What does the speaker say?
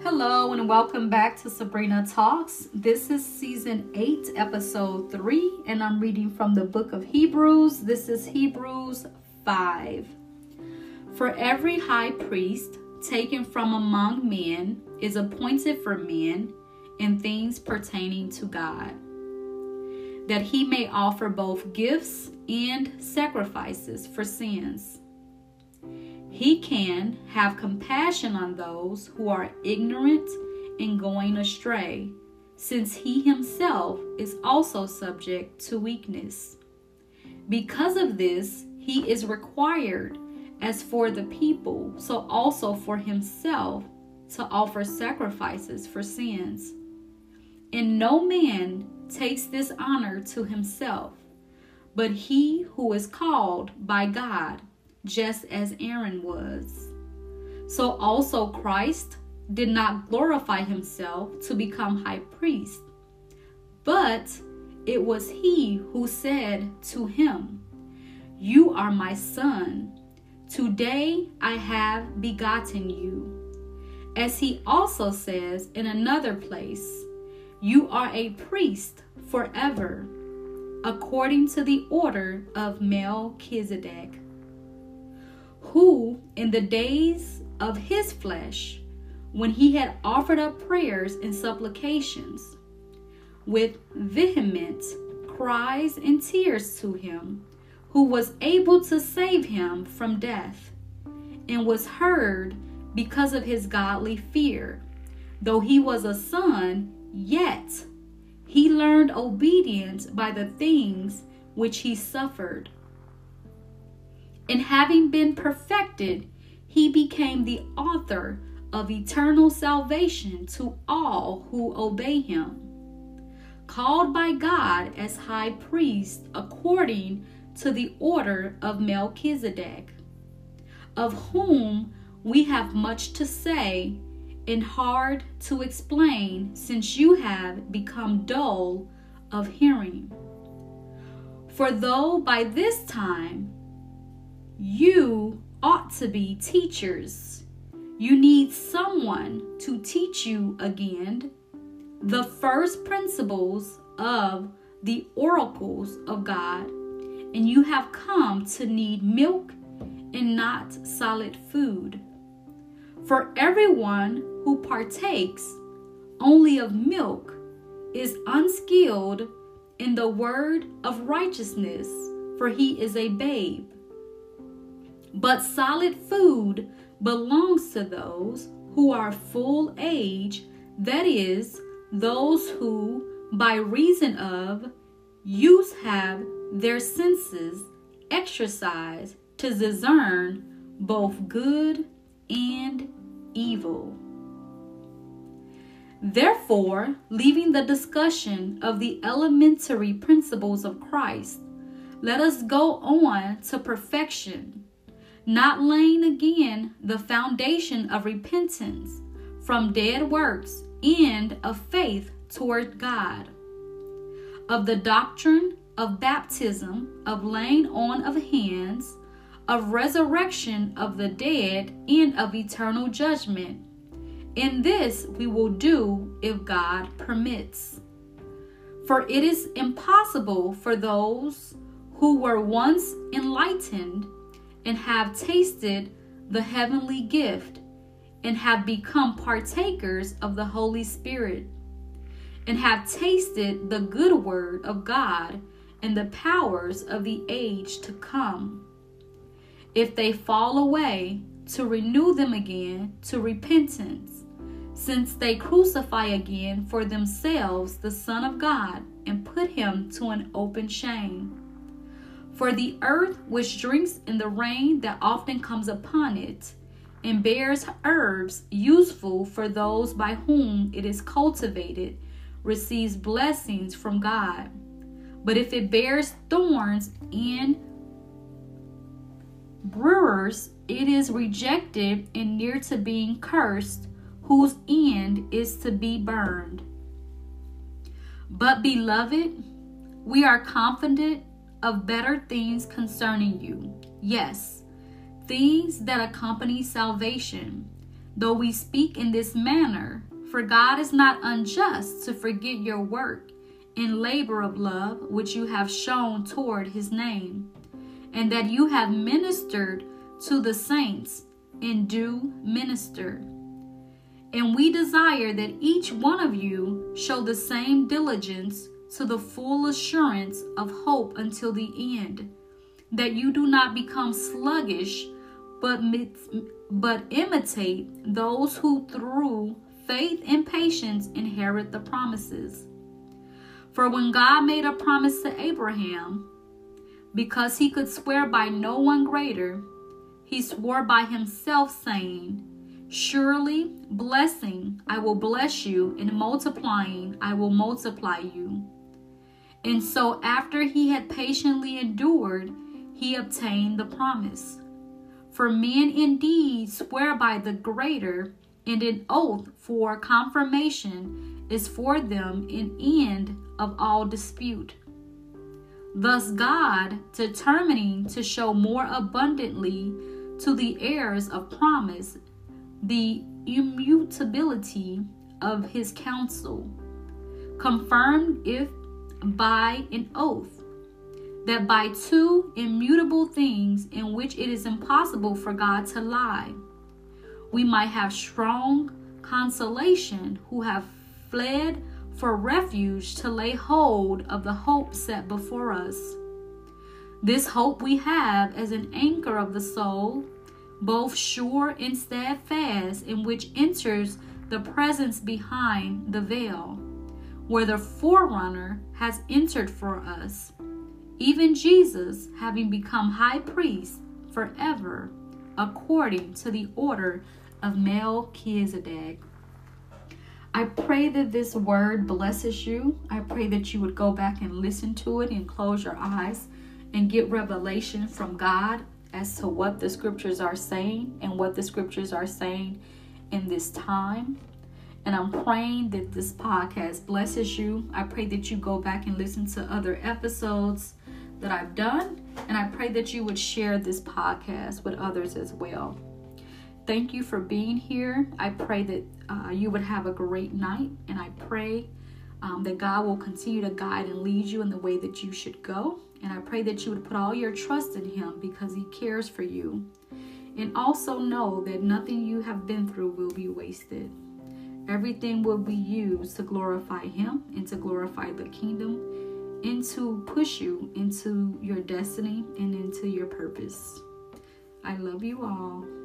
Hello and welcome back to Sabrina Talks. This is season 8, episode 3, and I'm reading from the book of Hebrews. This is Hebrews 5. For every high priest taken from among men is appointed for men in things pertaining to God, that he may offer both gifts and sacrifices for sins. He can have compassion on those who are ignorant and going astray, since he himself is also subject to weakness. Because of this, he is required, as for the people, so also for himself, to offer sacrifices for sins. And no man takes this honor to himself, but he who is called by God, just as Aaron was. So also Christ did not glorify himself to become high priest, but it was he who said to him, "You are my son. Today I have begotten you." As he also says in another place, "You are a priest forever, according to the order of Melchizedek," who in the days of his flesh, when he had offered up prayers and supplications with vehement cries and tears to him, who was able to save him from death, and was heard because of his godly fear. Though he was a son, yet he learned obedience by the things which he suffered. And having been perfected, he became the author of eternal salvation to all who obey him, called by God as high priest according to the order of Melchizedek, of whom we have much to say and hard to explain, since you have become dull of hearing. For though by this time you ought to be teachers, you need someone to teach you again the first principles of the oracles of God, and you have come to need milk and not solid food. For everyone who partakes only of milk is unskilled in the word of righteousness, for he is a babe. But solid food belongs to those who are full age, that is, those who, by reason of use, have their senses exercised to discern both good and evil. Therefore, leaving the discussion of the elementary principles of Christ, let us go on to perfection, not laying again the foundation of repentance from dead works and of faith toward God, of the doctrine of baptism, of laying on of hands, of resurrection of the dead, and of eternal judgment. In this we will do if God permits. For it is impossible for those who were once enlightened and have tasted the heavenly gift, and have become partakers of the Holy Spirit, and have tasted the good word of God and the powers of the age to come, if they fall away, to renew them again to repentance, since they crucify again for themselves the Son of God, and put him to an open shame. For the earth which drinks in the rain that often comes upon it, and bears herbs useful for those by whom it is cultivated, receives blessings from God. But if it bears thorns and brewers, it is rejected and near to being cursed, whose end is to be burned. But beloved, we are confident of better things concerning you. Yes, things that accompany salvation, though we speak in this manner. For God is not unjust to forget your work and labor of love, which you have shown toward his name, and that you have ministered to the saints and do minister. And we desire that each one of you show the same diligence to the full assurance of hope until the end, that you do not become sluggish, but imitate those who through faith and patience inherit the promises. For when God made a promise to Abraham, because he could swear by no one greater, he swore by himself, saying, surely blessing I will bless you, and multiplying I will multiply you. And so after he had patiently endured, he obtained the promise. For men indeed swear by the greater, and an oath for confirmation is for them an end of all dispute. Thus God, determining to show more abundantly to the heirs of promise the immutability of his counsel, confirmed it by an oath, that by two immutable things in which it is impossible for God to lie, we might have strong consolation who have fled for refuge to lay hold of the hope set before us. This hope we have as an anchor of the soul, both sure and steadfast, in which enters the presence behind the veil, where the forerunner has entered for us, even Jesus, having become high priest forever, according to the order of Melchizedek. I pray that this word blesses you. I pray that you would go back and listen to it and close your eyes and get revelation from God as to what the scriptures are saying and what the scriptures are saying in this time. And I'm praying that this podcast blesses you. I pray that you go back and listen to other episodes that I've done. And I pray that you would share this podcast with others as well. Thank you for being here. I pray that you would have a great night. And I pray that God will continue to guide and lead you in the way that you should go. And I pray that you would put all your trust in him because he cares for you. And also know that nothing you have been through will be wasted. Everything will be used to glorify him and to glorify the kingdom and to push you into your destiny and into your purpose. I love you all.